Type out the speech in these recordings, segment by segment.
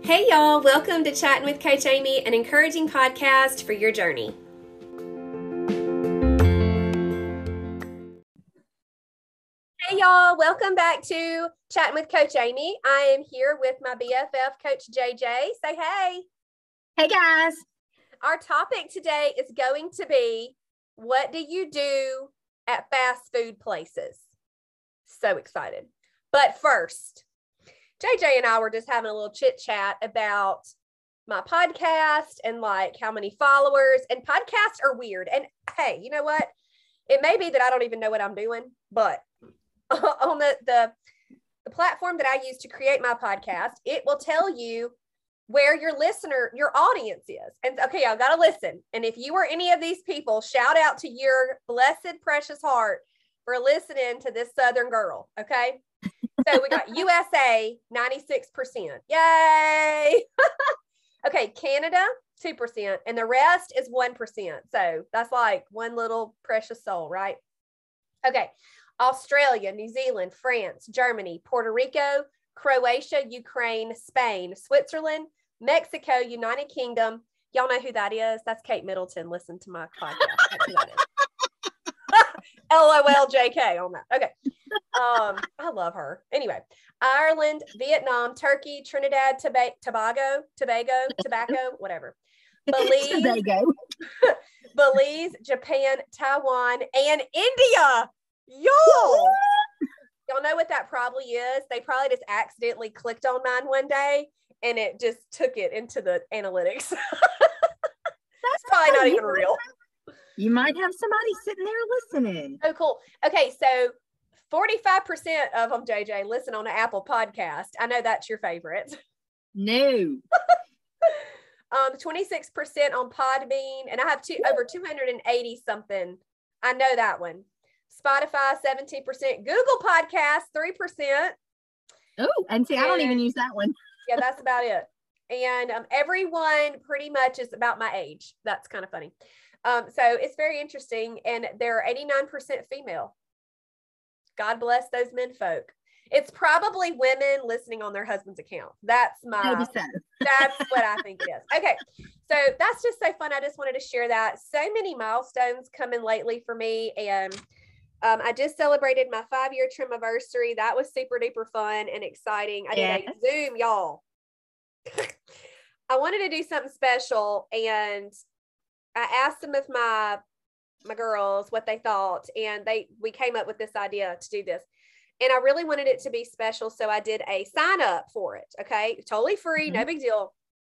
Hey y'all, welcome to Chatting with Coach Amy, an encouraging podcast for your journey. Hey y'all, welcome back to Chatting with Coach Amy. I am here with my BFF, Coach JJ. Say hey. Hey guys. Our topic today is going to be, what do you do at fast food places? So excited. But first, JJ and I were just having a little chit chat about my podcast and like how many followers, and podcasts are weird. And hey, you know what? It may be that I don't even know what I'm doing, but on the platform that I use to create my podcast, it will tell you where your audience is. And okay, y'all got to listen. And if you are any of these people, shout out to your blessed, precious heart for listening to this Southern girl. Okay. So we got USA, 96%. Yay. Okay. Canada, 2%. And the rest is 1%. So that's like one little precious soul, right? Okay. Australia, New Zealand, France, Germany, Puerto Rico, Croatia, Ukraine, Spain, Switzerland, Mexico, United Kingdom. Y'all know who that is? That's Kate Middleton. Listen to my podcast. That's who that is. LOL JK on that. Okay. I love her. Anyway, Ireland, Vietnam, Turkey, Trinidad, Tobago, whatever. Belize, Belize, Japan, Taiwan, and India. Y'all know what that probably is? They probably just accidentally clicked on mine one day and it just took it into the analytics. That's probably not even real. You might have somebody sitting there listening. Oh, cool. Okay, so 45% of them, JJ, listen on an Apple podcast. I know that's your favorite. No. 26% on Podbean, and I have over 280 something. I know that one. Spotify, 17%. Google Podcasts, 3%. Oh, and see, I don't even use that one. Yeah, that's about it. And everyone pretty much is about my age. That's kind of funny. So it's very interesting. And they're 89% female. God bless those men folk. It's probably women listening on their husband's account. That's what I think it is. Okay. So that's just so fun. I just wanted to share that. So many milestones coming lately for me. And I just celebrated my 5-year Trimiversary. That was super duper fun and exciting. I did a Zoom, y'all. I wanted to do something special, and I asked some of my girls what they thought, and we came up with this idea to do this. And I really wanted it to be special, so I did a sign up for it. Okay, totally free, no big deal.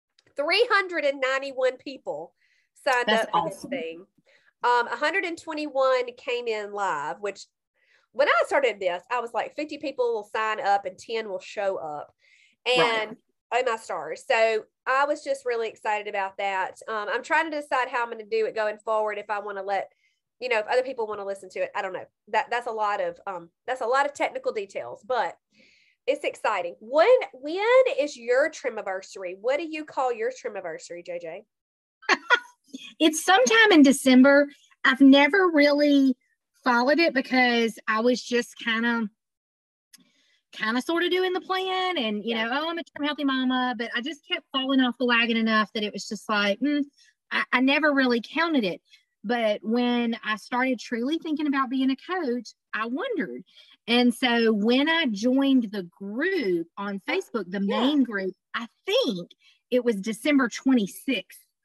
391 people signed up for this thing. 121 came in live, which when I started this, I was like, 50 people will sign up and 10 will show up. And oh my stars. So I was just really excited about that. I'm trying to decide how I'm going to do it going forward. If I want to let, if other people want to listen to it, I don't know. That's a lot of technical details, but it's exciting. When is your Trimiversary? What do you call your Trimiversary, JJ? It's sometime in December. I've never really followed it because I was just kind of sort of doing the plan and, I'm a trim healthy mama, but I just kept falling off the wagon enough that it was just like, I never really counted it. But when I started truly thinking about being a coach, I wondered. And so when I joined the group on Facebook, the main group, I think it was December 26th.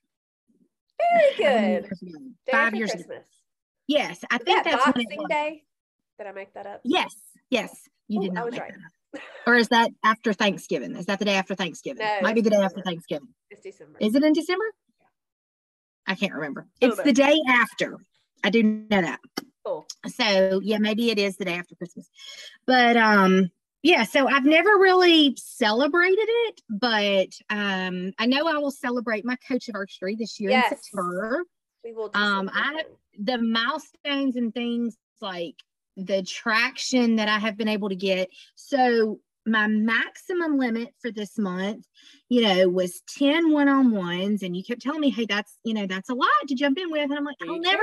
Very good. 5 years ago. Yes, I think that's Boxing Day. Did I make that up? Yes. You did not. I was right. Or is that after Thanksgiving? Is that the day after Thanksgiving? No, might be the day after Thanksgiving. It's December. Is it in December? Yeah. I can't remember. It's the day after. I do know that. Cool. So yeah, maybe it is the day after Christmas. But so I've never really celebrated it, but I know I will celebrate my coach anniversary this year in September. We will do the milestones and things like the traction that I have been able to get. So my maximum limit for this month, was 10 one-on-ones. And you kept telling me, hey, that's a lot to jump in with. And I'm like, I'll never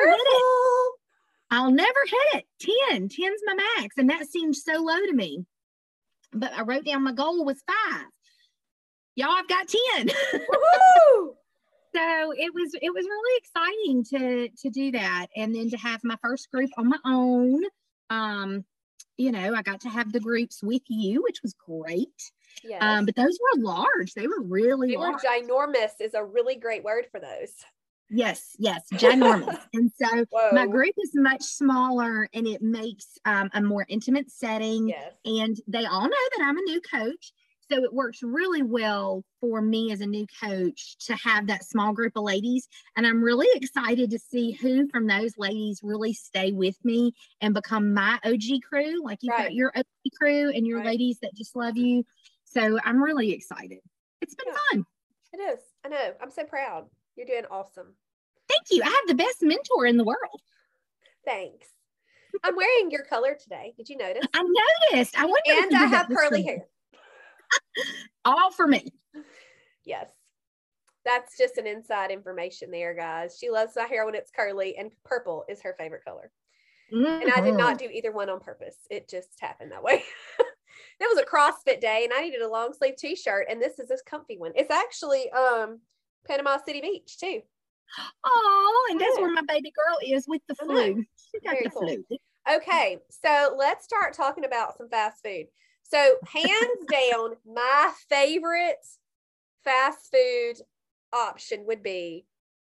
hit it. 10. 10's my max. And that seemed so low to me. But I wrote down my goal was 5. y'all, I've got 10. Woohoo! So it was really exciting to do that, and then to have my first group on my own. I got to have the groups with you, which was great. Yes. But those were large. They were really large. Ginormous is a really great word for those. Yes, ginormous. And so Whoa. my group is much smaller, and it makes a more intimate setting. Yes. And they all know that I'm a new coach. So it works really well for me as a new coach to have that small group of ladies. And I'm really excited to see who from those ladies really stay with me and become my OG crew. Like you've got your OG crew and your ladies that just love you. So I'm really excited. It's been fun. It is. I know. I'm so proud. You're doing awesome. Thank you. I have the best mentor in the world. Thanks. I'm wearing your color today. Did you notice? I noticed. I wonder. And I have curly hair. All for me. Yes. That's just an inside information there, guys. She loves my hair when it's curly, and purple is her favorite color. Mm-hmm. And I did not do either one on purpose. It just happened that way. It was a CrossFit day, and I needed a long sleeve t-shirt, and this is this comfy one. It's actually Panama City Beach too. Oh, and that's where my baby girl is with the flu. She got the flu. Okay, so let's start talking about some fast food. So hands down, my favorite fast food option would be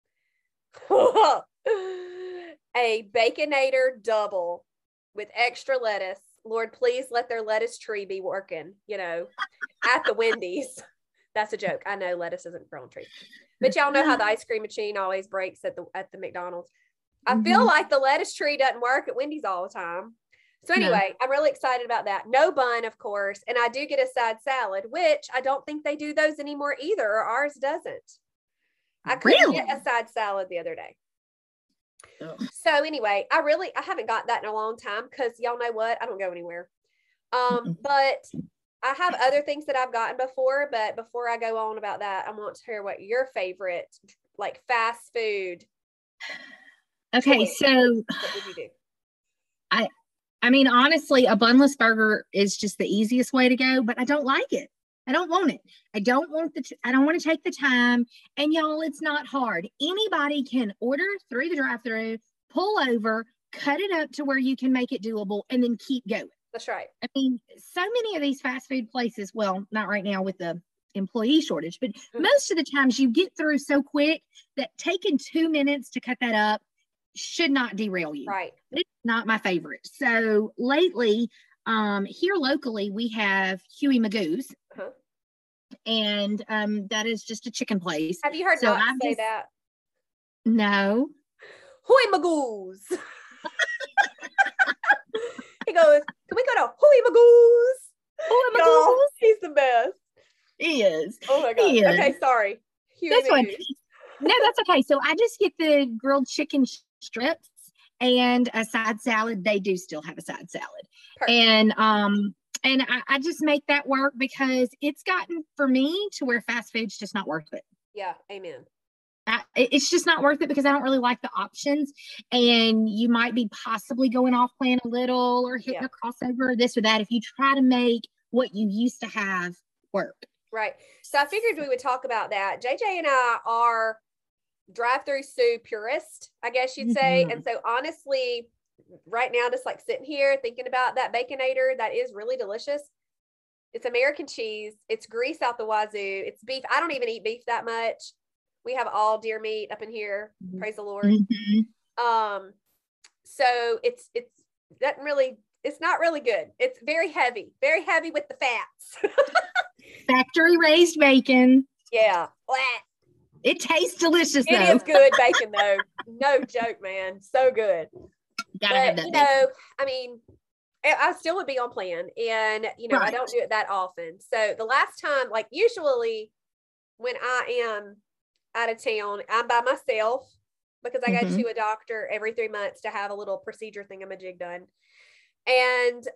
a Baconator double with extra lettuce. Lord, please let their lettuce tree be working, at the Wendy's. That's a joke. I know lettuce isn't grown tree. But y'all know how the ice cream machine always breaks at the McDonald's. I feel like the lettuce tree doesn't work at Wendy's all the time. So anyway, I'm really excited about that. No bun, of course. And I do get a side salad, which I don't think they do those anymore either, or ours doesn't. I couldn't get a side salad the other day. Ugh. So anyway, I haven't got that in a long time because y'all know what? I don't go anywhere. But I have other things that I've gotten before, but before I go on about that, I want to hear what your favorite, like fast food. Okay, so what would you do? I mean, honestly, a bunless burger is just the easiest way to go, but I don't like it. I don't want it. I don't want to take the time. And y'all, it's not hard. Anybody can order through the drive-thru, pull over, cut it up to where you can make it doable, and then keep going. That's right. I mean, so many of these fast food places, well, not right now with the employee shortage, but most of the times you get through so quick that taking 2 minutes to cut that up should not derail you. Right. It's not my favorite. So lately, here locally, we have Huey Magoo's. Uh-huh. And that is just a chicken place. Have you heard Knox say that? No. Huey Magoo's. He goes, can we go to Huey Magoo's? Huey Magoo's? He's the best. He is. Oh my God. Okay, sorry. That's one. No, that's okay. So I just get the grilled chicken strips and a side salad. They do still have a side salad. Perfect. And I just make that work because it's gotten for me to where fast food's just not worth it. Yeah, amen. It's just not worth it because I don't really like the options, and you might be possibly going off plan a little or hitting a crossover or this or that if you try to make what you used to have work. Right. So I figured we would talk about that. JJ and I are drive-through soup purist, I guess you'd say. And so honestly, right now, just like sitting here thinking about that Baconator, that is really delicious. It's American cheese. It's grease out the wazoo. It's beef. I don't even eat beef that much. We have all deer meat up in here. Praise the Lord. So it's not really good. It's very heavy with the fats. Factory raised bacon. Yeah. It tastes delicious. It is good bacon though. No joke, man. So good. Gotta have that I mean, I still would be on plan, and I don't do it that often. So the last time, like usually when I am out of town, I'm by myself because I go to a doctor every 3 months to have a little procedure thingamajig done. And,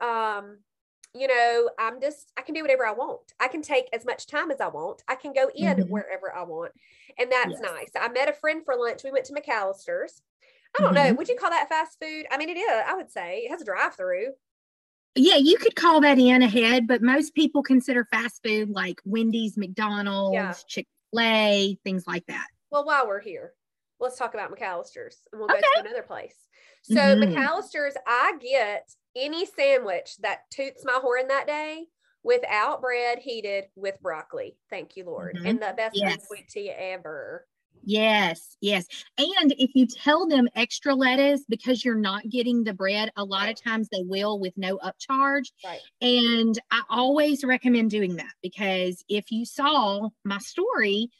I can do whatever I want. I can take as much time as I want. I can go in wherever I want. And that's nice. I met a friend for lunch. We went to McAllister's. I don't know. Would you call that fast food? I mean, it is. I would say it has a drive-through. Yeah, you could call that in ahead, but most people consider fast food like Wendy's, McDonald's, Chick-fil-A, things like that. Well, while we're here, let's talk about McAllister's and we'll go Okay. to another place. So McAllister's, I get any sandwich that toots my horn that day without bread, heated with broccoli. Thank you, Lord. And the best sweet tea ever. Yes, yes. And if you tell them extra lettuce because you're not getting the bread, a lot of times they will with no upcharge. Right. And I always recommend doing that because if you saw my story,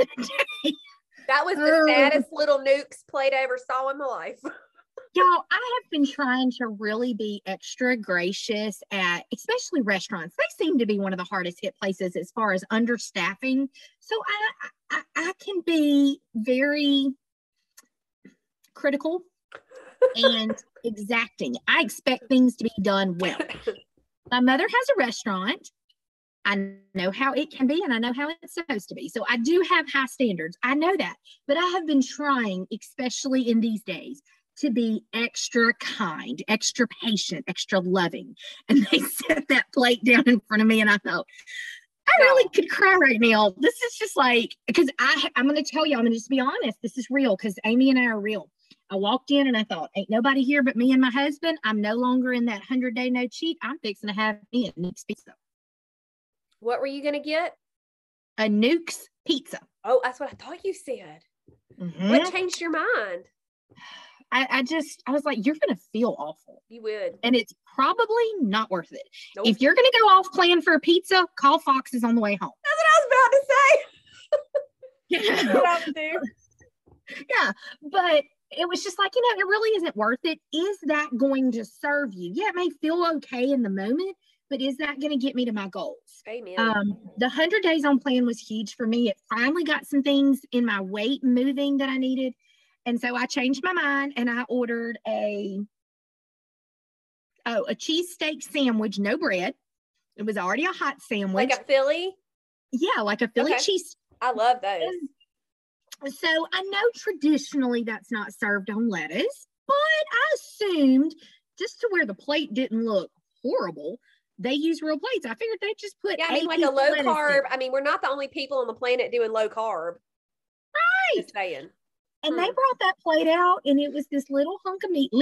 that was the saddest little nukes plate I ever saw in my life. Y'all, I have been trying to really be extra gracious at, especially restaurants. They seem to be one of the hardest hit places as far as understaffing. So I can be very critical and exacting. I expect things to be done well. My mother has a restaurant. I know how it can be and I know how it's supposed to be. So I do have high standards. I know that. But I have been trying, especially in these days, to be extra kind, extra patient, extra loving. And they set that plate down in front of me and I thought, I really could cry right now. This is just like, because I'm going to tell you, I'm going to just be honest. This is real because Amy and I are real. I walked in and I thought, ain't nobody here but me and my husband. I'm no longer in that 100-day no cheat. I'm fixing to have me a Nuke's pizza. What were you going to get? A Nuke's pizza. Oh, that's what I thought you said. What changed your mind? I was like, you're going to feel awful. You would. And it's probably not worth it. Nope. If you're going to go off plan for a pizza, call Fox's on the way home. That's what I was about to say. Yeah. That's what I would do. Yeah. But it was just like, it really isn't worth it. Is that going to serve you? Yeah, it may feel okay in the moment, but is that going to get me to my goals? Amen. The 100 days on plan was huge for me. It finally got some things in my weight moving that I needed. And so I changed my mind and I ordered a cheesesteak sandwich, no bread. It was already a hot sandwich. Like a Philly? Yeah, like a Philly cheese. I love those. And so I know traditionally that's not served on lettuce, but I assumed just to where the plate didn't look horrible, they use real plates. I figured they'd just put like a low carb. I mean, we're not the only people on the planet doing low carb. Right. Just saying. And they brought that plate out, and it was this little hunk of meat.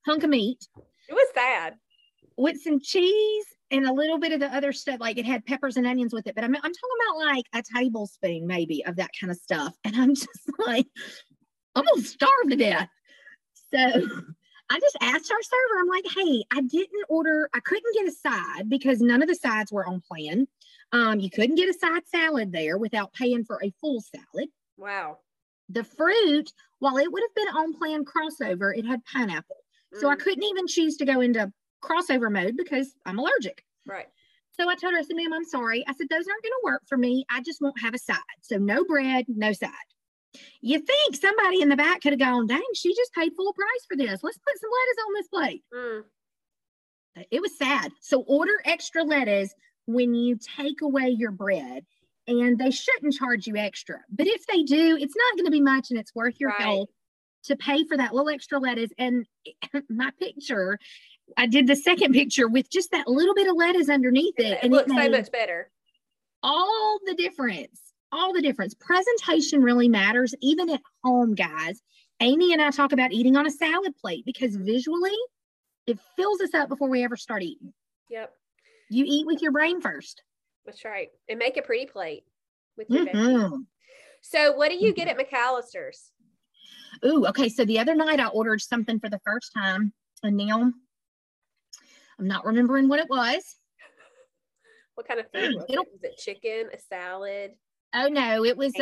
It was sad. With some cheese and a little bit of the other stuff. Like it had peppers and onions with it. But I'm talking about like a tablespoon maybe of that kind of stuff. And I'm just like, I'm going to starve to death. So I just asked our server, I'm like, hey, I couldn't get a side because none of the sides were on plan. You couldn't get a side salad there without paying for a full salad. Wow. The fruit, while it would have been on plan crossover, it had pineapple. So I couldn't even choose to go into crossover mode because I'm allergic. Right. So I told her, I said, ma'am, I'm sorry. I said, those aren't going to work for me. I just won't have a side. So no bread, no side. You think somebody in the back could have gone, dang, she just paid full price for this. Let's put some lettuce on this plate. It was sad. So order extra lettuce when you take away your bread. And they shouldn't charge you extra. But if they do, it's not going to be much and it's worth your health to pay for that little extra lettuce. And my picture, I did the second picture with just that little bit of lettuce underneath it. And it looks so much better. All the difference. Presentation really matters, even at home, guys. Amy and I talk about eating on a salad plate because visually, it fills us up before we ever start eating. Yep. You eat with your brain first. That's right. And make a pretty plate with your veggies. So what do you get at McAllister's? Ooh, okay. So the other night I ordered something for the first time. And now I'm not remembering what it was. What kind of food was it? Was it chicken, a salad? Oh no, it was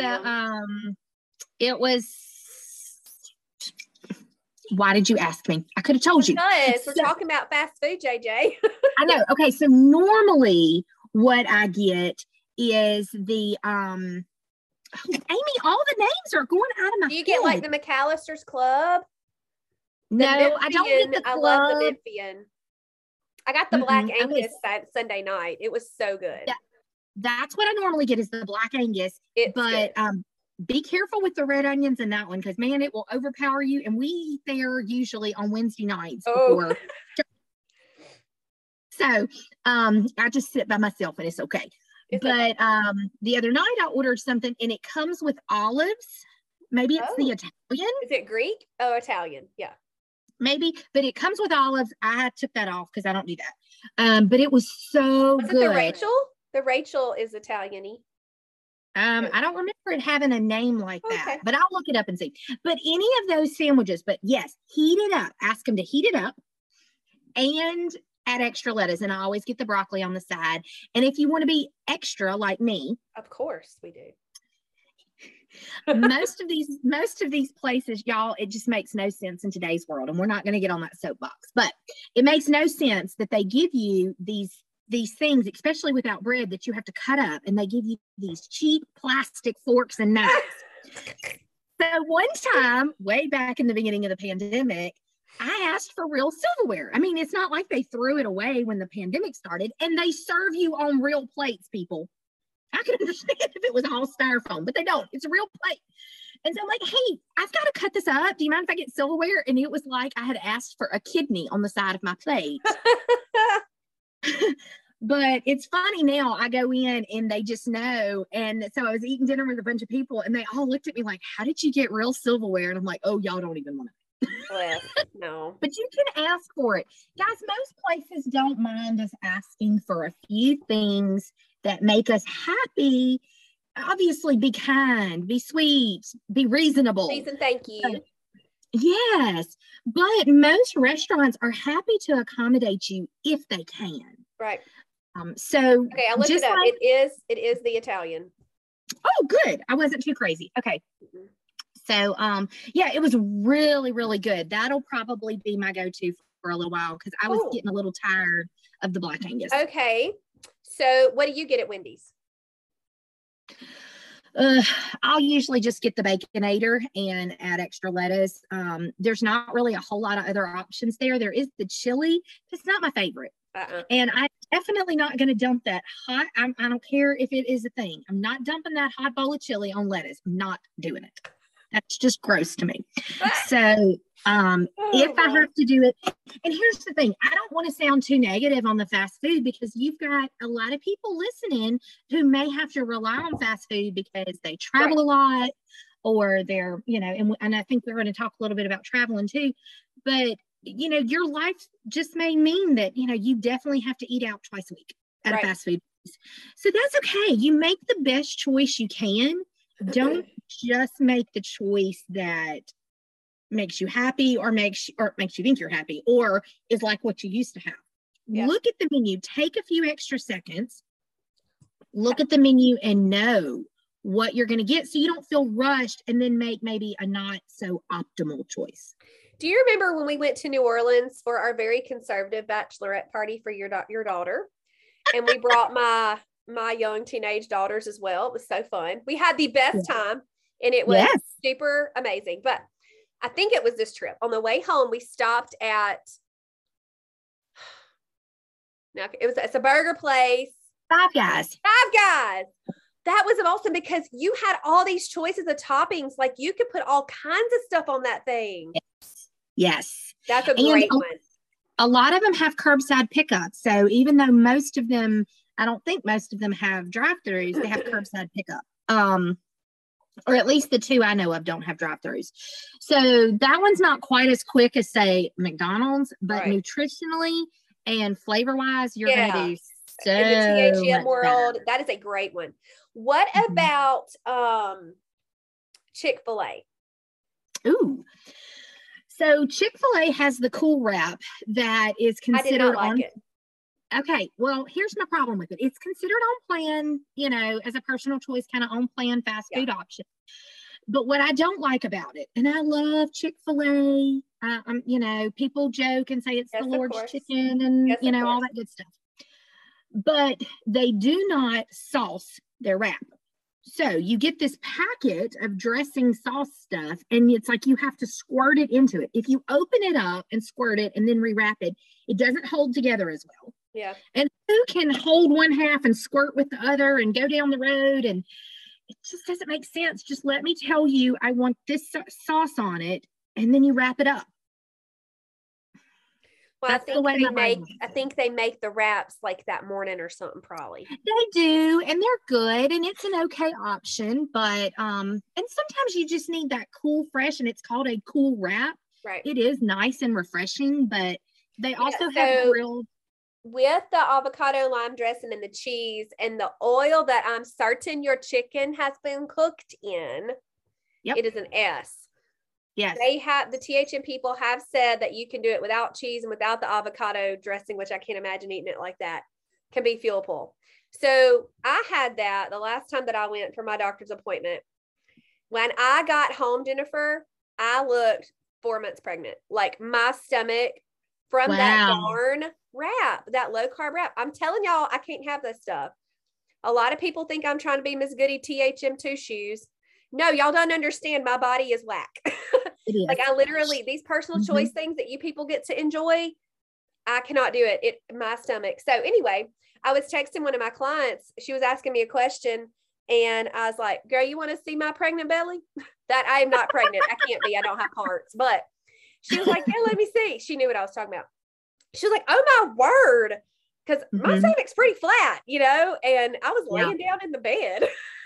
why did you ask me? I could have told you. Because we're talking about fast food, JJ. I know. Okay. So normally what I get is the Amy, all the names are going out of my head. Do you get like the McAllister's Club? No, I don't get the Club. I love the Memphian. I got the Black Angus Sunday night. It was so good. That's what I normally get is the Black Angus. But be careful with the red onions in that one because man, it will overpower you. And we eat there usually on Wednesday nights before. So I just sit by myself and it's okay. It's But okay. the other night I ordered something and it comes with olives. Maybe it's the Oh, Italian, is it Greek? Oh, Italian. Yeah. maybe, but it comes with olives. I took that off because I don't do that. But it was so Was it the good. Rachel? The Rachel is Italian-y. I don't remember it having a name like that, Okay. but I'll look it up and see. But any of those sandwiches, but yes, heat it up. Ask them to heat it up and add extra lettuce. And I always get the broccoli on the side. And if you want to be extra like me, Of course we do. most of these places, y'all, it just makes no sense in today's world. And we're not going to get on that soapbox, but it makes no sense that they give you these things, especially without bread, that you have to cut up, and they give you these cheap plastic forks and knives. So one time, way back in the beginning of the pandemic, I asked for real silverware. I mean, it's not like they threw it away when the pandemic started, and they serve you on real plates, people. I could understand if it was all styrofoam, but they don't. It's a real plate. And so I'm like, hey, I've got to cut this up. Do you mind if I get silverware? And it was like I had asked for a kidney on the side of my plate. But it's funny now, I go in and they just know. And so I was eating dinner with a bunch of people and they all looked at me like, how did you get real silverware? And I'm like, oh, y'all don't even want to. No. But you can ask for it. Guys, most places don't mind us asking for a few things that make us happy. Obviously, be kind, be sweet, be reasonable. Please and thank you. Yes, but most restaurants are happy to accommodate you if they can. Right. So okay, I looked it up. Like, it is the Italian. Oh, good. I wasn't too crazy. Okay. Mm-hmm. So yeah, it was really, really good. That'll probably be my go-to for a little while because I was getting a little tired of the Black Angus. Okay. So what do you get at Wendy's? I'll usually just get the Baconator and add extra lettuce. There's not really a whole lot of other options there. There is the chili. It's not my favorite. And I'm definitely not going to dump that hot. I don't care if it is a thing. I'm not dumping that hot bowl of chili on lettuce. I'm not doing it. That's just gross to me. So if I have to do it, and here's the thing, I don't want to sound too negative on the fast food because you've got a lot of people listening who may have to rely on fast food because they travel a lot or they're, you know, and I think we're going to talk a little bit about traveling too, but you know, your life just may mean that, you know, you definitely have to eat out twice a week at a fast food place. So that's okay. You make the best choice you can. Don't just make the choice that makes you happy or makes you think you're happy or is like what you used to have. Look at the menu, take a few extra seconds, look at the menu and know what you're going to get so you don't feel rushed and then make maybe a not so optimal choice. Do you remember when we went to New Orleans for our very conservative bachelorette party for your daughter? And we brought my young teenage daughters as well. It was so fun. We had the best time and it was super amazing. But I think it was this trip. On the way home, we stopped at, it's a burger place. Five Guys. That was awesome because you had all these choices of toppings. Like you could put all kinds of stuff on that thing. Yes. That's a great one. A lot of them have curbside pickup. So even though most of them, I don't think most of them have drive-thrus, they have curbside pickup. Or at least the two I know of don't have drive-thrus. So that one's not quite as quick as say McDonald's, but nutritionally and flavor-wise, you're going to do so in the THM world. Better. That is a great one. What about Chick-fil-A? Ooh. So Chick-fil-A has the cool wrap that is considered I did not like it. Okay, well, here's my problem with it. It's considered on plan, you know, as a personal choice, kind of on plan fast food option. But what I don't like about it, and I love Chick-fil-A, you know, people joke and say it's the Lord's chicken and, you know, all that good stuff. But they do not sauce their wrap. So you get this packet of dressing sauce stuff, and it's like you have to squirt it into it. If you open it up and squirt it and then rewrap it, it doesn't hold together as well. Yeah. And who can hold one half and squirt with the other and go down the road? And it just doesn't make sense. Just let me tell you, I want this sauce on it, and then you wrap it up. Well, That's the way my brain I think they make the wraps like that morning or something, probably. They do, and they're good, and it's an okay option, but and sometimes you just need that cool fresh, and it's called a cool wrap. Right. It is nice and refreshing, but they also have grilled with the avocado lime dressing and the cheese and the oil that I'm certain your chicken has been cooked in. Yep. It is an S. Yes. The THM people have said that you can do it without cheese and without the avocado dressing, which I can't imagine eating it like that. Can be fuelful. So I had that the last time that I went for my doctor's appointment. When I got home, Jennifer, I looked 4 months pregnant. Like my stomach from that darn wrap, that low carb wrap. I'm telling y'all, I can't have this stuff. A lot of people think I'm trying to be Miss Goody THM2 shoes. No, y'all don't understand. My body is whack. Like I literally, these personal choice things that you people get to enjoy, I cannot do it. My stomach. So anyway, I was texting one of my clients. She was asking me a question and I was like, girl, you want to see my pregnant belly? That I am not pregnant. I can't be. I don't have parts. But she was like, yeah, let me see. She knew what I was talking about. She was like, oh my word. Because my stomach's pretty flat, you know, and I was laying down in the bed.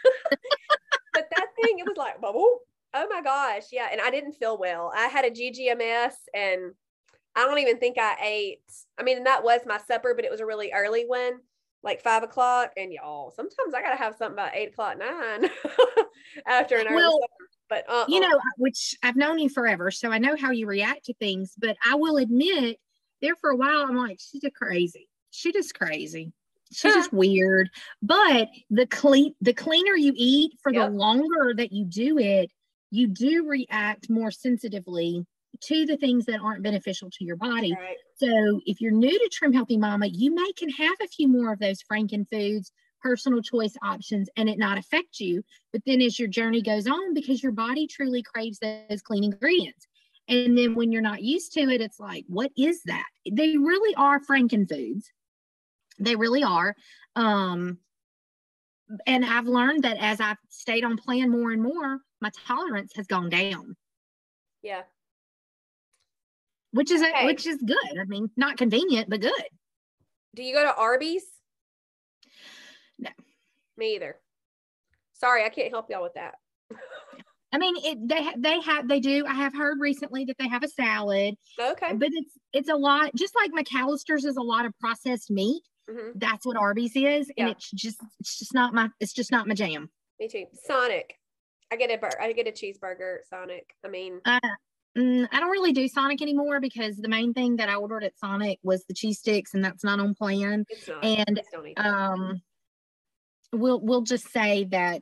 But that thing, it was like, bubble. Oh my gosh. Yeah. And I didn't feel well. I had a GGMS and I don't even think I ate. I mean, that was my supper, but it was a really early one, like 5 o'clock. And y'all, sometimes I got to have something about 8 o'clock, 9 after an early supper. But, you know, which I've known you forever, so I know how you react to things, but I will admit there for a while, I'm like, she's just crazy. She's just crazy. She's just weird. But the cleaner you eat, for the longer that you do it, you do react more sensitively to the things that aren't beneficial to your body. Right. So if you're new to Trim Healthy Mama, you can have a few more of those Franken foods, personal choice options, and it not affect you. But then as your journey goes on, because your body truly craves those clean ingredients. And then when you're not used to it, it's like, what is that? They really are Franken foods. They really are. And I've learned that as I've stayed on plan more and more, my tolerance has gone down. Yeah. Which is good. I mean, not convenient, but good. Do you go to Arby's? No. Me either. Sorry, I can't help y'all with that. I mean, they do. I have heard recently that they have a salad. Okay. But it's a lot, just like McAllister's is a lot of processed meat. Mm-hmm. That's what Arby's is. And it's just not my jam. Me too. Sonic. I get a cheeseburger at Sonic. I mean, I don't really do Sonic anymore because the main thing that I ordered at Sonic was the cheese sticks, and that's not on plan. It's not. And we'll just say that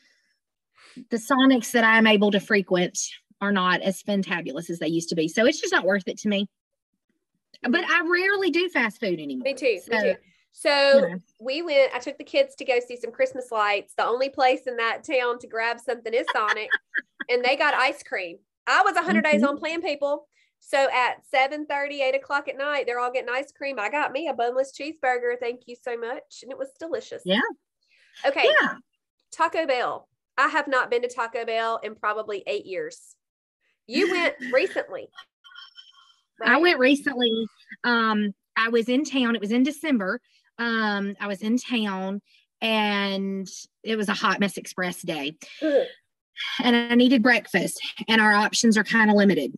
the Sonics that I'm able to frequent are not as fantabulous as they used to be. So it's just not worth it to me. But I rarely do fast food anymore. Me too. So I took the kids to go see some Christmas lights. The only place in that town to grab something is Sonic. And they got ice cream. I was 100 days on plan, people. So at 7:30, 8 o'clock at night, they're all getting ice cream. I got me a boneless cheeseburger. Thank you so much. And it was delicious. Yeah. Okay. Yeah. Taco Bell. I have not been to Taco Bell in probably 8 years. You went recently. Right? I went recently. I was in town. It was in December. I was in town and it was a Hot Mess Express day. And I needed breakfast and our options are kind of limited.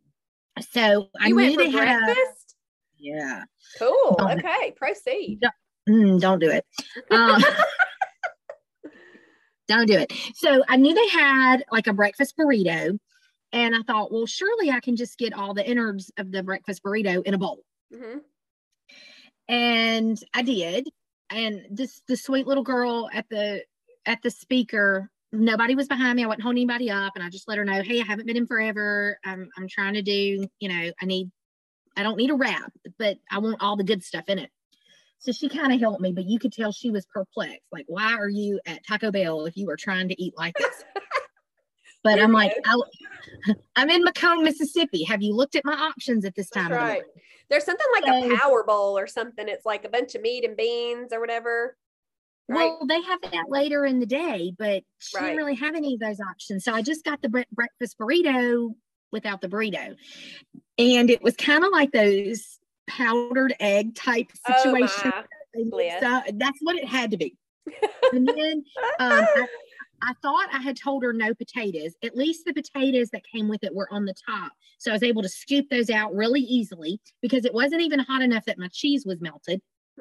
So I knew they had breakfast? Yeah. Cool. Okay. Proceed. Don't do it. Don't do it. So I knew they had like a breakfast burrito. And I thought, well, surely I can just get all the innards of the breakfast burrito in a bowl. Mm-hmm. And I did. And the sweet little girl at the speaker, nobody was behind me. I wasn't holding anybody up. And I just let her know, hey, I haven't been in forever. I'm trying to do, I don't need a wrap, but I want all the good stuff in it. So she kind of helped me, but you could tell she was perplexed. Like, why are you at Taco Bell if you were trying to eat like this? But I'm like, I'm in Macomb, Mississippi. Have you looked at my options at this time? That's right. There's something like a power bowl or something. It's like a bunch of meat and beans or whatever. Right? Well, they have that later in the day, but she didn't really have any of those options. So I just got the breakfast burrito without the burrito. And it was kind of like those powdered egg type Oh situation. my. And Bliss. that's what it had to be. And then I thought I had told her no potatoes. At least the potatoes that came with it were on the top. So I was able to scoop those out really easily because it wasn't even hot enough that my cheese was melted.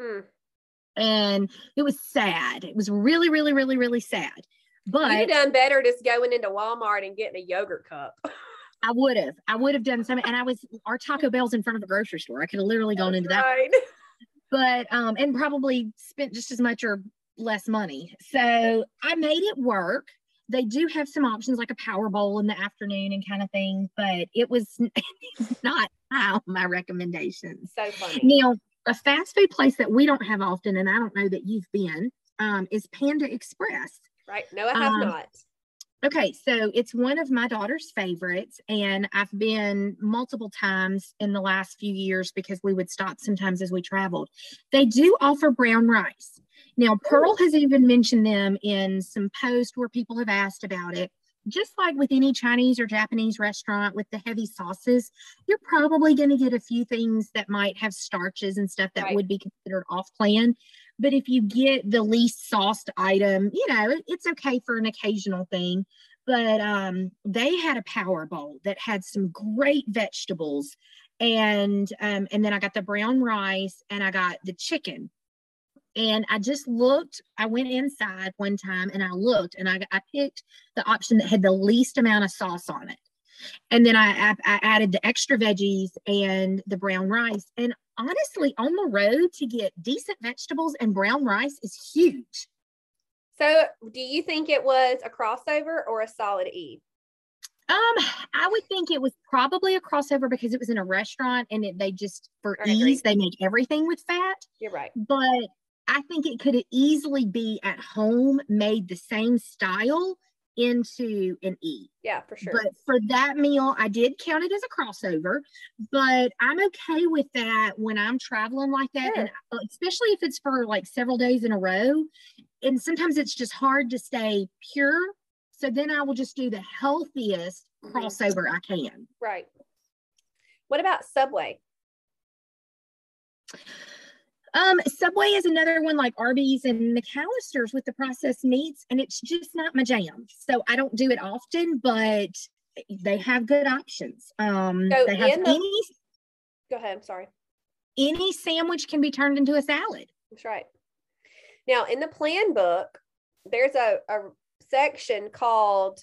And it was sad. It was really, really, really, really sad. But you'd have done better just going into Walmart and getting a yogurt cup. I would have done something. And our Taco Bell's in front of a grocery store. I could have literally gone into that. Right. But, and probably spent just as much or less money. So I made it work. They do have some options like a power bowl in the afternoon and kind of thing, but it was not high on my recommendations. So funny. Now, a fast food place that we don't have often, and I don't know that you've been, is Panda Express. Right. No, I have not. Okay, so it's one of my daughter's favorites, and I've been multiple times in the last few years because we would stop sometimes as we traveled. They do offer brown rice. Now, Pearl has even mentioned them in some posts where people have asked about it. Just like with any Chinese or Japanese restaurant with the heavy sauces, you're probably going to get a few things that might have starches and stuff that would be considered off-plan. But if you get the least sauced item, it's okay for an occasional thing. But they had a power bowl that had some great vegetables. And then I got the brown rice and I got the chicken. And I just looked, I went inside one time and I looked and I picked the option that had the least amount of sauce on it. And then I added the extra veggies and the brown rice. And honestly, on the road to get decent vegetables and brown rice is huge. So do you think it was a crossover or a solid E? I would think it was probably a crossover because it was in a restaurant and they just, for ease, they make everything with fat. You're right. But I think it could easily be at home made the same style into an E. Yeah, for sure. But for that meal, I did count it as a crossover, but I'm okay with that when I'm traveling like that. Sure. And especially if it's for like several days in a row. And sometimes it's just hard to stay pure. So then I will just do the healthiest crossover I can. Right. What about Subway? Subway is another one like Arby's and McAllister's with the processed meats, and it's just not my jam. So I don't do it often, but they have good options. They have go ahead. I'm sorry. Any sandwich can be turned into a salad. That's right. Now in the plan book, there's a section called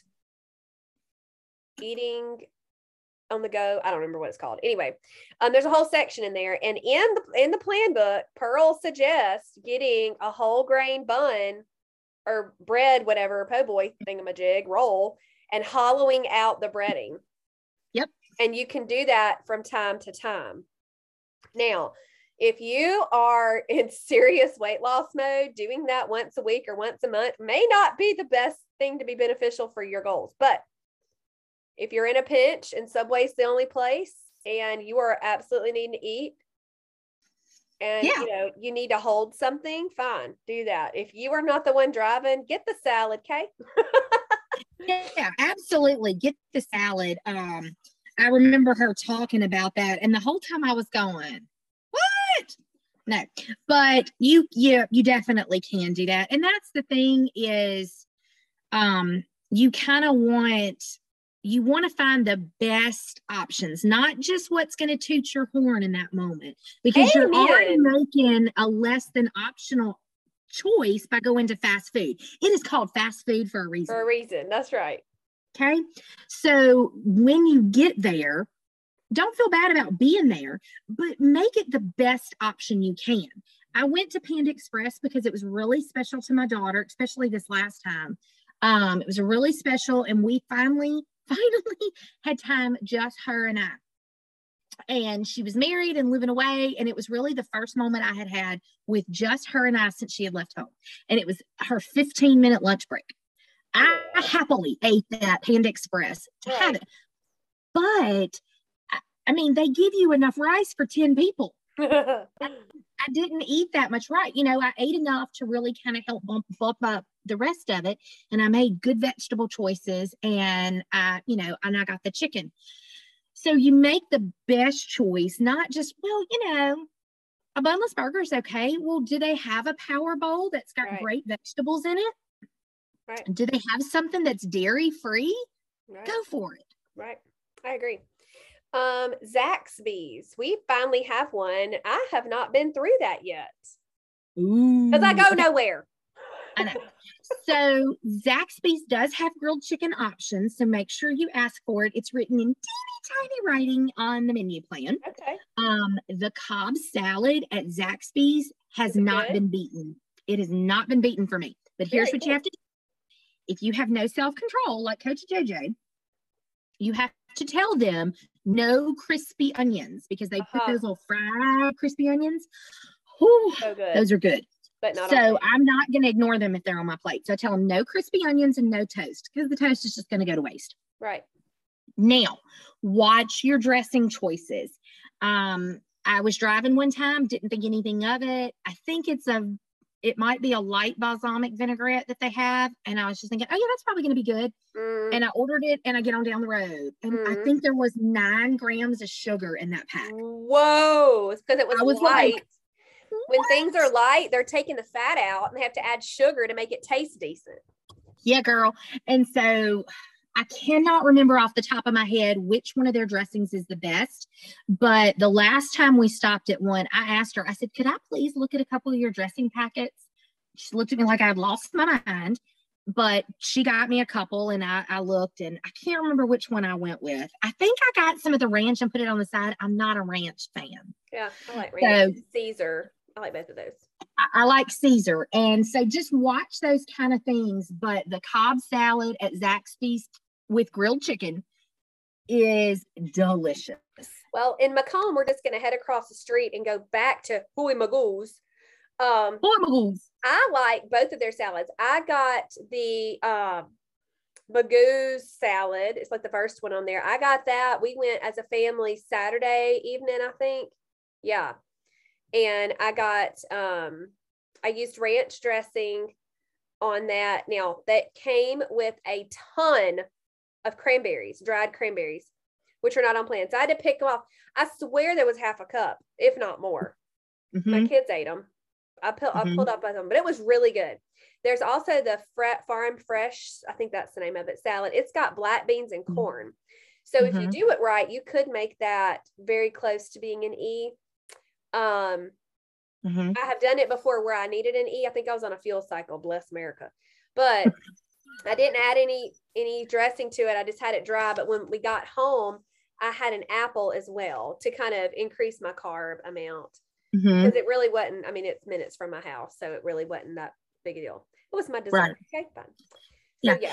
eating on the go. I don't remember what it's called. Anyway, there's a whole section in there. And in the plan book, Pearl suggests getting a whole grain bun or bread, whatever, po' boy thingamajig roll, and hollowing out the breading. Yep. And you can do that from time to time. Now, if you are in serious weight loss mode, doing that once a week or once a month may not be the best thing to be beneficial for your goals. But if you're in a pinch and Subway's the only place and you are absolutely needing to eat and you need to hold something, fine, do that. If you are not the one driving, get the salad, okay? Yeah, absolutely. Get the salad. I remember her talking about that, and the whole time I was going, what? No, but you definitely can do that. And that's the thing is, you kind of want to find the best options, not just what's going to toot your horn in that moment, because you're already making a less than optional choice by going to fast food. It is called fast food for a reason. For a reason. That's right. Okay. So when you get there, don't feel bad about being there, but make it the best option you can. I went to Panda Express because it was really special to my daughter, especially this last time. It was really special, and we finally had time, just her and I. And she was married and living away, and it was really the first moment I had with just her and I since she had left home. And it was her 15-minute lunch break. I happily ate that Panda Express to have it. But I mean, they give you enough rice for 10 people. I didn't eat that much rice. I ate enough to really kind of help bump up the rest of it. And I made good vegetable choices, and I got the chicken. So you make the best choice, not just, well, a boneless burger is okay. Well, do they have a power bowl that's got Right. great vegetables in it? Right. Do they have something that's dairy free? Right. Go for it. Right. I agree. Zaxby's. We finally have one. I have not been through that yet. Ooh. Because I go nowhere. I know. So Zaxby's does have grilled chicken options, so make sure you ask for it. It's written in teeny tiny writing on the menu plan. Okay. The Cobb salad at Zaxby's has Is it not good? been beaten. It has not been beaten for me. But here's Very what cool. you have to do. If you have no self-control, like Coach JJ, you have to tell them no crispy onions, because they put those little fried crispy onions. Whew, So good. those are good. But not So on plate. I'm not going to ignore them if they're on my plate. So I tell them no crispy onions and no toast, because the toast is just going to go to waste. Right. Now, watch your dressing choices. I was driving one time, didn't think anything of it. I think it might be a light balsamic vinaigrette that they have. And I was just thinking, oh yeah, that's probably going to be good. And I ordered it and I get on down the road. And I think there was 9 grams of sugar in that pack. Whoa. It's because it was light. Like, when things are light, they're taking the fat out and they have to add sugar to make it taste decent. Yeah, girl. And so I cannot remember off the top of my head which one of their dressings is the best. But the last time we stopped at one, I asked her, I said, could I please look at a couple of your dressing packets? She looked at me like I'd lost my mind. But she got me a couple, and I looked, and I can't remember which one I went with. I think I got some of the ranch and put it on the side. I'm not a ranch fan. Yeah, I like ranch. Caesar. I like both of those. I like Caesar. And so just watch those kind of things. But the Cobb salad at Zaxby's with grilled chicken is delicious. Well, in Macomb, we're just going to head across the street and go back to Hooey Magoo's. I like both of their salads. I got the Magoo's salad. It's like the first one on there. I got that. We went as a family Saturday evening, I think. Yeah. And I got, I used ranch dressing on that. Now, that came with a ton of cranberries, dried cranberries, which are not on plan. So I had to pick them off. I swear there was half a cup, if not more. My kids ate them. I pulled up with them, but it was really good. There's also the Farm Fresh, I think that's the name of it, salad. It's got black beans and corn. So if you do it right, you could make that very close to being an E. I have done it before where I needed an E. I think I was on a fuel cycle, bless America. But I didn't add any dressing to it. I just had it dry. But when we got home, I had an apple as well to kind of increase my carb amount. Because it really wasn't, I mean, it's minutes from my house, so it really wasn't that big a deal. It was my dessert. Right. Okay, fine. So, yeah.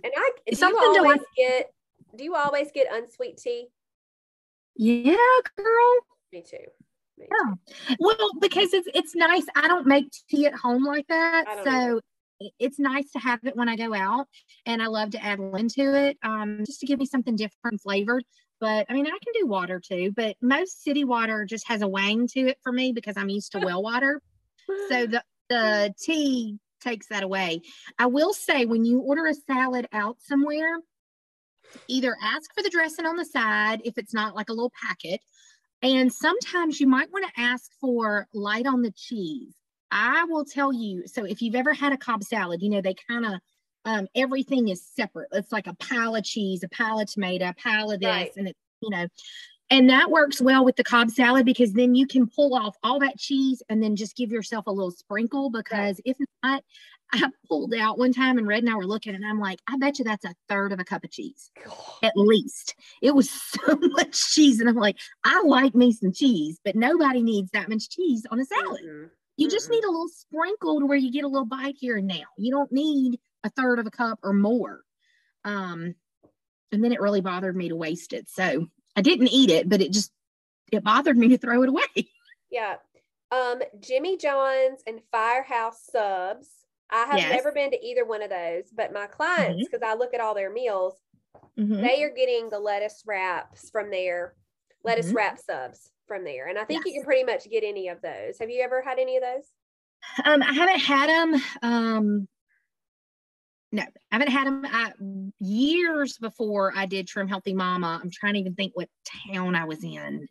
And do you always get unsweet tea? Yeah, girl. Me too. Yeah. Well, because it's nice. I don't make tea at home like that. So it's nice to have it when I go out, and I love to add lemon to it, just to give me something different flavored. But I mean, I can do water too, but most city water just has a wang to it for me because I'm used to well water. So the tea takes that away. I will say, when you order a salad out somewhere, either ask for the dressing on the side if it's not like a little packet. And sometimes you might want to ask for light on the cheese. I will tell you, so if you've ever had a Cobb salad, they kind of, everything is separate. It's like a pile of cheese, a pile of tomato, a pile of this, right. And it's, and that works well with the Cobb salad, because then you can pull off all that cheese and then just give yourself a little sprinkle, because if not, I pulled out one time and Red and I were looking and I'm like, I bet you that's a third of a cup of cheese, at least. It was so much cheese. And I'm like, I like me some cheese, but nobody needs that much cheese on a salad. You just need a little sprinkle to where you get a little bite here and now. You don't need a third of a cup or more. And then it really bothered me to waste it. So I didn't eat it, but it bothered me to throw it away. Yeah. Jimmy John's and Firehouse Subs. I have never been to either one of those, but my clients, because I look at all their meals, they are getting the lettuce wraps from there, lettuce wrap subs from there. And I think you can pretty much get any of those. Have you ever had any of those? I haven't had them. No, I haven't had them years before I did Trim Healthy Mama. I'm trying to even think what town I was in.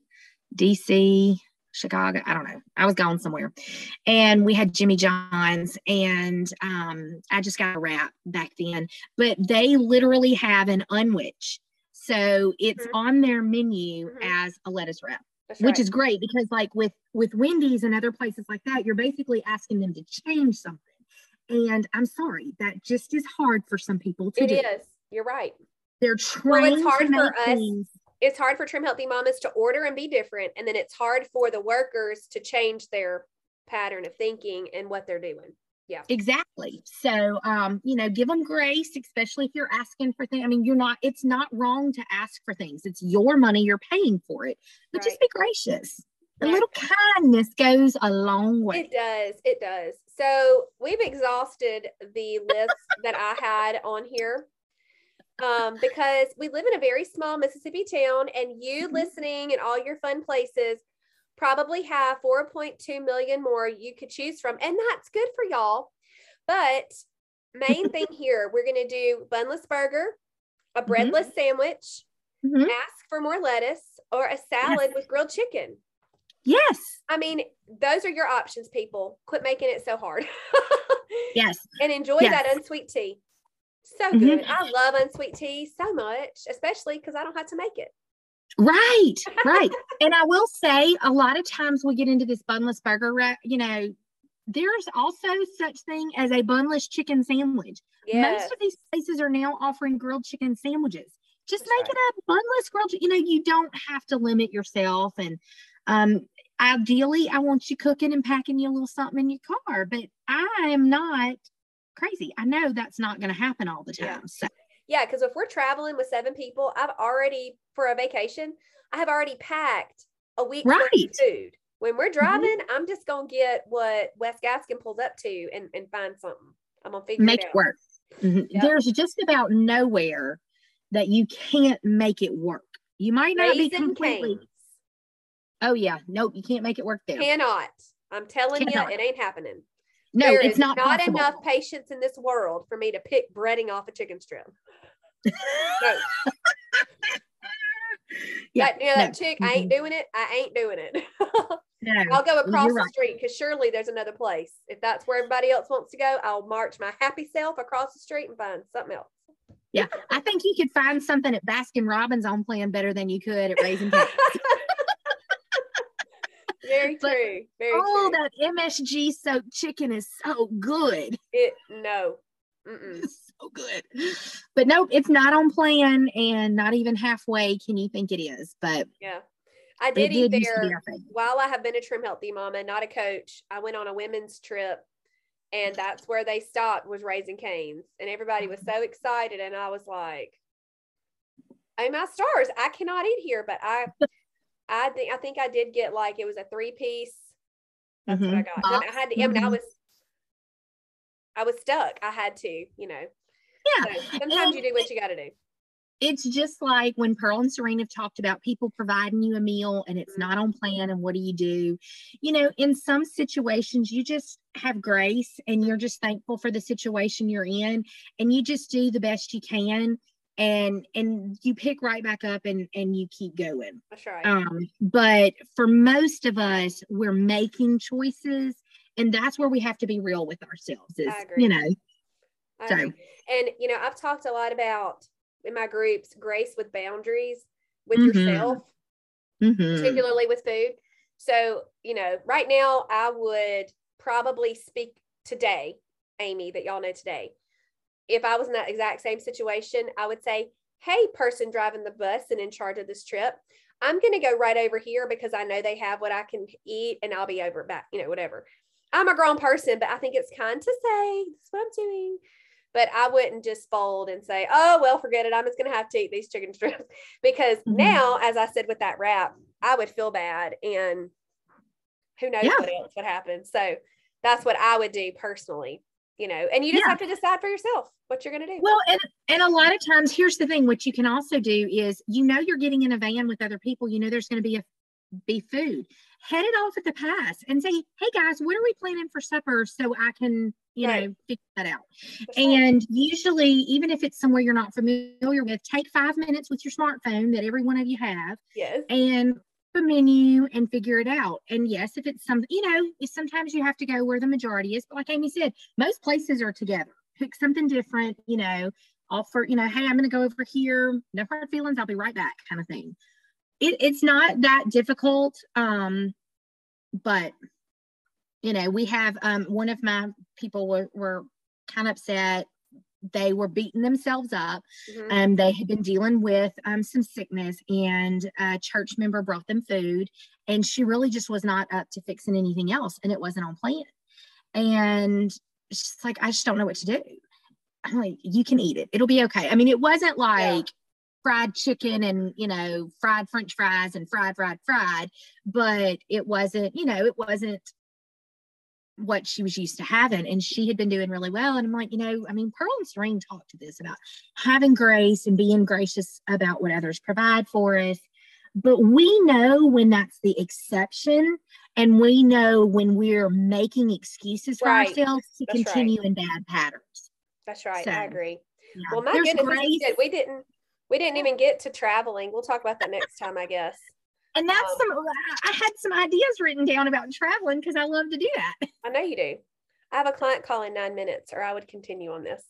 DC, Chicago, I don't know. I was gone somewhere. And we had Jimmy John's, and I just got a wrap back then. But they literally have an unwich. So it's on their menu as a lettuce wrap. Which is great, because like with Wendy's and other places like that, you're basically asking them to change something. And I'm sorry, that just is hard for some people to do. It is. You're right. They're trying it's hard to make for us. things. It's hard for Trim Healthy Mamas to order and be different. And then it's hard for the workers to change their pattern of thinking and what they're doing. Yeah, exactly. So, give them grace, especially if you're asking for things. I mean, it's not wrong to ask for things. It's your money, you're paying for it, but just be gracious. A little kindness goes a long way. It does. So we've exhausted the list that I had on here, because we live in a very small Mississippi town, and you listening and all your fun places probably have 4.2 million more you could choose from. And that's good for y'all. But main thing here, we're going to do bunless burger, a breadless sandwich, ask for more lettuce, or a salad with grilled chicken. Yes. I mean, those are your options, people. Quit making it so hard. Yes. And enjoy that unsweet tea. So good. I love unsweet tea so much, especially because I don't have to make it. Right. And I will say, a lot of times we get into this bunless burger, there's also such thing as a bunless chicken sandwich. Yes. Most of these places are now offering grilled chicken sandwiches. Just make it a bunless grilled. You don't have to limit yourself. And ideally, I want you cooking and packing you a little something in your car, but I am not crazy. I know that's not going to happen all the time. Yeah, because if we're traveling with 7 people, for a vacation, I have already packed a week's worth of food. When we're driving, I'm just going to get what West Gaskin pulls up to and find something. I'm going to figure make it out. Work. Yep. There's just about nowhere that you can't make it work. You might not be completely. Cane's. Oh yeah. Nope. You can't make it work there. Cannot. I'm telling you, it ain't happening. No, it's not possible. Enough patience in this world for me to pick breading off a chicken strip. No. That chick, I ain't doing it. I ain't doing it. No, I'll go across the street, because surely there's another place. If that's where everybody else wants to go, I'll march my happy self across the street and find something else. Yeah, I think you could find something at Baskin Robbins on plan better than you could at Raising Cane's. Very true. Very true. That MSG soaked chicken is so good. It's so good. But nope, it's not on plan, and not even halfway can you think it is. But yeah, I did eat there while I have been a Trim Healthy Mama, not a coach. I went on a women's trip, and that's where they stopped, was Raising Cane's, and everybody was so excited, and I was like, "Oh my stars, I cannot eat here!" But I think I did get, like, it was a 3-piece. That's what I got. I had to. I mean, I was stuck. I had to, Yeah. So sometimes you do what you got to do. It's just like when Pearl and Serena have talked about people providing you a meal and it's not on plan, and what do? In some situations, you just have grace and you're just thankful for the situation you're in, and you just do the best you can, and you pick right back up and you keep going. That's right. But for most of us, we're making choices, and that's where we have to be real with ourselves. I agree. So. And, I've talked a lot about, in my groups, grace with boundaries with yourself, particularly with food. So, right now I would probably speak today, Amy, that y'all know today. If I was in that exact same situation, I would say, hey, person driving the bus and in charge of this trip, I'm going to go right over here because I know they have what I can eat, and I'll be over back, whatever. I'm a grown person, but I think it's kind to say, this is what I'm doing. But I wouldn't just fold and say, oh, well, forget it. I'm just going to have to eat these chicken strips. Because now, as I said with that wrap, I would feel bad. And who knows what else would happen. So that's what I would do personally, and you just have to decide for yourself what you're going to do. Well, and a lot of times, here's the thing, what you can also do is, you're getting in a van with other people, there's going to be food. Head it off at the pass and say, hey guys, what are we planning for supper, so I can figure that out. That's And usually, even if it's somewhere you're not familiar with, take 5 minutes with your smartphone that every one of you have Yes. and the menu and figure it out. And yes, if it's something, sometimes you have to go where the majority is. But like Amy said, most places are together. Pick something different, offer, hey, I'm going to go over here. No hard feelings. I'll be right back kind of thing. It's not that difficult. But we have one of my people were kind of upset. They were beating themselves up. They had been dealing with some sickness, and a church member brought them food, and she really just was not up to fixing anything else, and it wasn't on plan. And she's like, I just don't know what to do. I'm like, you can eat it. It'll be okay. I mean, it wasn't like fried chicken and, fried French fries and fried, but it wasn't, it wasn't what she was used to having. And she had been doing really well. And I'm like, Pearl and Serene talked to this about having grace and being gracious about what others provide for us. But we know when that's the exception, and we know when we're making excuses for ourselves to continue in bad patterns. That's right. So, I agree. Yeah. Well, my goodness, this is good. We didn't even get to traveling. We'll talk about that next time, I guess. And that's I had some ideas written down about traveling because I love to do that. I know you do. I have a client call in 9 minutes, or I would continue on this.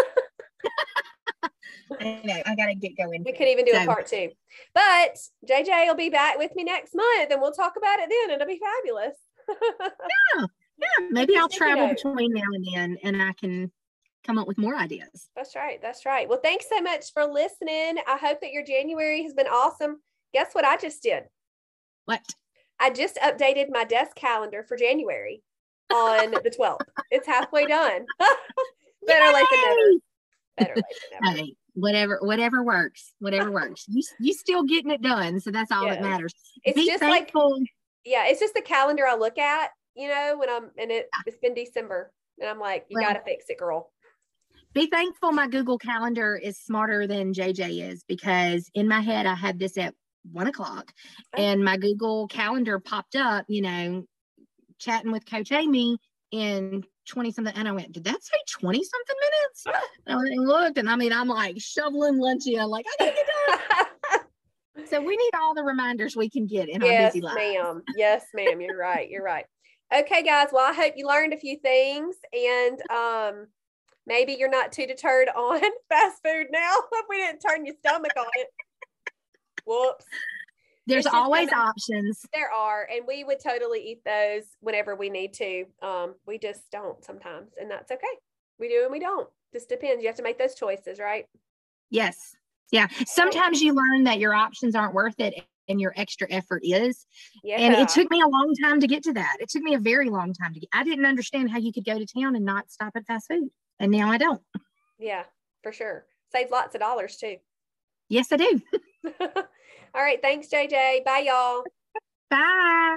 I know. I got to get going. We could even do a part 2. But JJ will be back with me next month, and we'll talk about it then. It'll be fabulous. Yeah. Maybe I'll travel between now and then, and I can come up with more ideas. That's right. Well, thanks so much for listening. I hope that your January has been awesome. Guess what I just did? What? I just updated my desk calendar for January on the 12th. It's halfway done. Better late than never. Hey, whatever works. You still getting it done, so that's all that matters. It's just thankful. It's just the calendar I look at, when it's been December, and I'm like, you got to fix it, girl. Be thankful my Google Calendar is smarter than JJ is, because in my head I had this at 1:00 and my Google Calendar popped up, chatting with Coach Amy in 20 something, and I went, did that say 20 something minutes? And I went and looked, and I'm like shoveling lunch in, like I need to get done. So we need all the reminders we can get in our busy lives. Yes, ma'am. You're right. Okay, guys. Well, I hope you learned a few things, and maybe you're not too deterred on fast food now if we didn't turn your stomach on it. Whoops. There's always options. There are, and we would totally eat those whenever we need to. We just don't sometimes, and that's okay. We do and we don't. Just depends. You have to make those choices, right? Yes. Yeah. Sometimes you learn that your options aren't worth it, and your extra effort is. Yeah. And it took me a long time to get to that. It took me a very long time to get. I didn't understand how you could go to town and not stop at fast food. And now I don't. Yeah, for sure. Saves lots of dollars too. Yes, I do. All right. Thanks, JJ. Bye, y'all. Bye.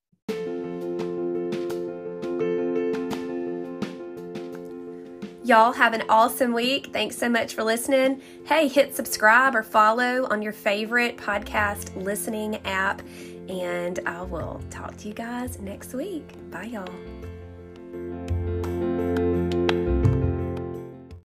Y'all have an awesome week. Thanks so much for listening. Hey, hit subscribe or follow on your favorite podcast listening app. And I will talk to you guys next week. Bye, y'all.